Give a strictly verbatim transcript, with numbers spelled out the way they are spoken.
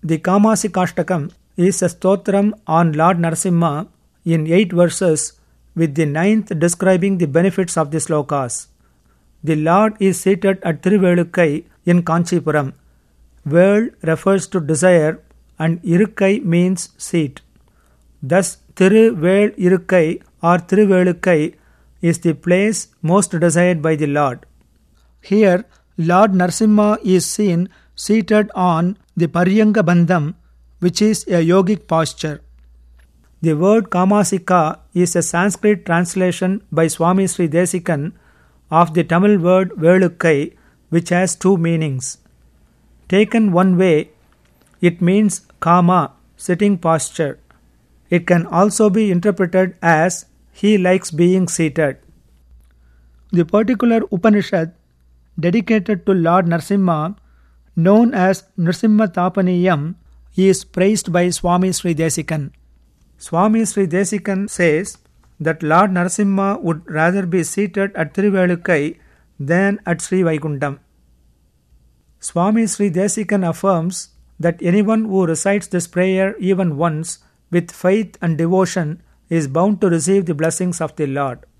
The Kamasikashtakam is a stotram on Lord Narasimha in eight verses, with the ninth describing the benefits of the slokas. The Lord is seated at Thiruvelukkai in Kanchipuram. Vel refers to desire and Irukkai means seat. Thus, Thiruvel Irukkai or Thiruvelukkai is the place most desired by the Lord. Here, Lord Narasimha is seen seated on the Paryanga Bandham, which is a yogic posture. The word Kamasika is a Sanskrit translation by Swami Sri Desikan of the Tamil word Velukkai, which has two meanings. Taken one way, it means Kama, sitting posture. It can also be interpreted as he likes being seated. The particular Upanishad dedicated to Lord Narasimha, known as Nrsimha Tapaniyam, is praised by Swami Sri Desikan. Swami Sri Desikan says that Lord Narasimha would rather be seated at Thiruvelukkai than at Sri Vaikuntham. Swami Sri Desikan affirms that anyone who recites this prayer even once with faith and devotion is bound to receive the blessings of the Lord.